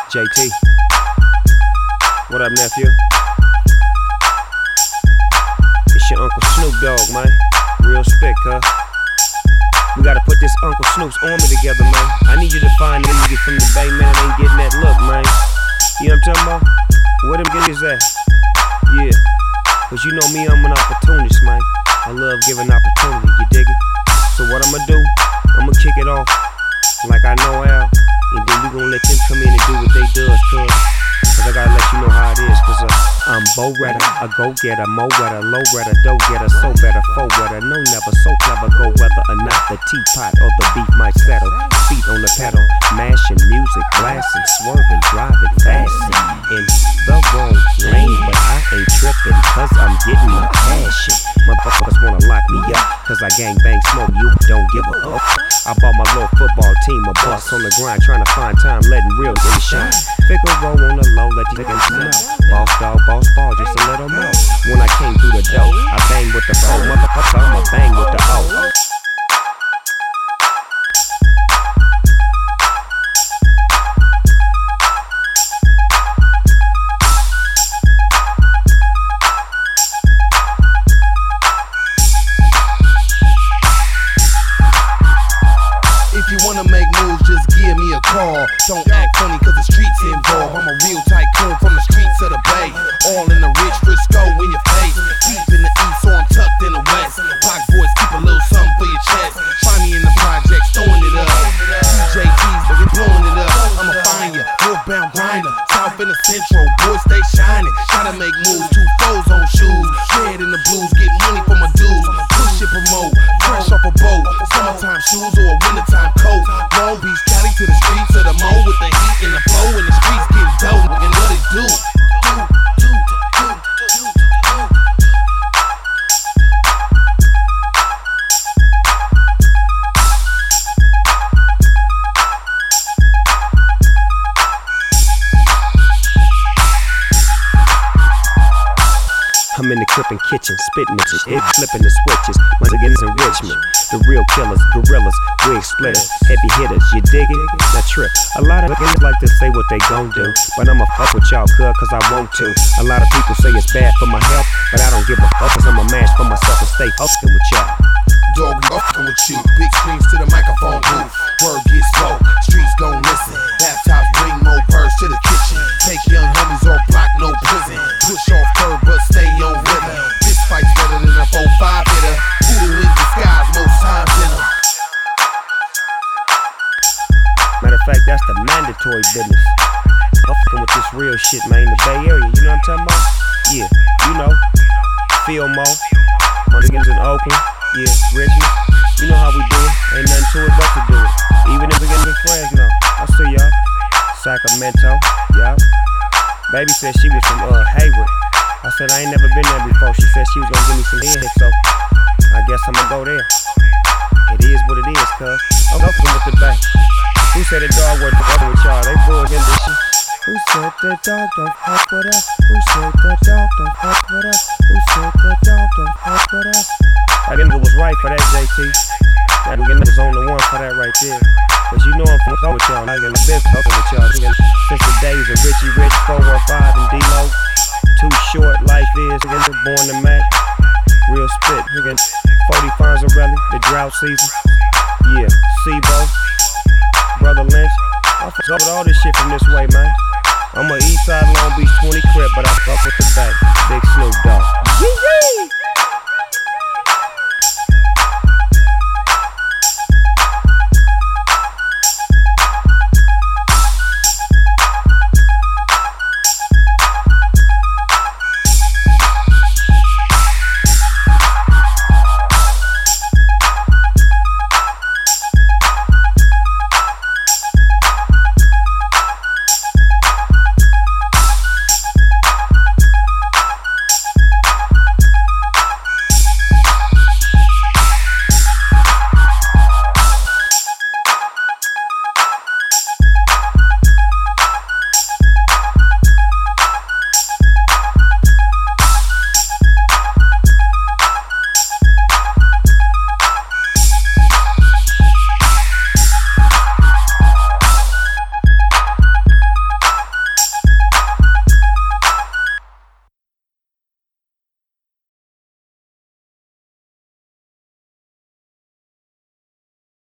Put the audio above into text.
JT. What up, nephew? It's your Uncle Snoop Dogg, man. Real spit, cuz. We gotta put this Uncle Snoop's army together, man. I need you to find them niggas from the Bay, man. Ain't getting that look, man. You know what I'm talking about? Where them niggas at? Yeah. Cause you know me, I'm an opportunist, man. I love giving opportunity, you dig it? So what I'ma do, I'ma kick it off like I know Al. And then we gon' let them come in and do what they does, cuz I gotta let you know how it is, cause I'm Bo-Redder, a go-getter, mo-wetter, low-redder, dough-getter, so better, faux-wetter, no never, so clever, go whether or not the teapot or the beef might settle. Feet on the pedal, mashing music, blasting, swerving, driving, fasting in the wrong lane, but I ain't tripping, cause I'm getting my passion. Motherfuckers wanna lock me up, cause I gang bang smoke, you don't give a fuck. I bought my little football team a bus on the grind, trying to find time, letting real niggas shine. Figaro on the low, let you niggas know. Boss dog, boss ball, just a little more. When I came through the door, I bang with the foe. Motherfucker, I'ma bang with the O. If you wanna make moves, just give me a call. Don't act funny cause the streets involved. I'm a real tycoon from the streets of the Bay. All in the rich Frisco in your face. Deep in the east, so I'm tucked in the west. Black boys keep a little something for your chest. Find me in the projects, throwing it up. DJT's, but we blowing it up. I'ma find ya, northbound grinder. South in the central, boys stay shining. Try to make moves, 2 foes on shoes. Red in the blues, get money for my dues. Push it, promote, fresh off a boat. Summertime shoes or a wintertime coat. Long Beach, Cali to the streets of the Mo with the heat and the flow and the streets get dope. And what it do? I'm in the crippin' kitchen, spittin' it, hit flipping the switches. My niggas in Richmond, the real killers, gorillas, wig splitters, heavy hitters. You dig it? That trip. A lot of niggas like to say what they gon' do, but I'ma fuck with y'all, cause I want to. A lot of people say it's bad for my health, but I don't give a fuck, cause I'm a match for myself and stay fucking with y'all. Dog, we fucking with you. Big screens to the microphone booth. Word gets spoke, streets gon' listen. Laptops bring more purse to the kitchen. Take young homies off block, no prison. Push off curb, but stay on rhythm. This fight's better than a 4-5 hitter. Voodoo in disguise, most times in them. Matter of fact, that's the mandatory business. Fucking with this real shit, man. The Bay Area, you know what I'm talking about? Yeah, you know. Fillmore, my niggas in Oakland. Yeah, Richmond, you know how we do it. Ain't nothing to it but to do it. Even if we get into Fresno, I see y'all. Sacramento, y'all. Baby said she was from Hayward. I said I ain't never been there before. She said she was gonna give me some head, so I guess I'ma go there. It is what it is, cuz. I'm fucking with the Bay. Who said the dog wasn't fucking with y'all? They bullshit this shit. Who said the dog don't fuck with us? Who said the dog don't fuck with us? Who said the dog don't fuck with us? That nigga was right for that, JT. That nigga was on the one for that right there. Cause you know I'm fucking with y'all. Nigga, I've been fucking with y'all. Nigga, since the days of Richie Rich, 415 and D-Lo. Too short life is. Nigga, born to Mac. Real spit. Nigga, 40 Fonzarelli. The drought season. Yeah, Sebo. Brother Lynch. I fuck with all this shit from this way, man. I'm a Eastside Long Beach 20 crib, but I fuck with the Bay. Big Snoop Dogg. Yee-yee!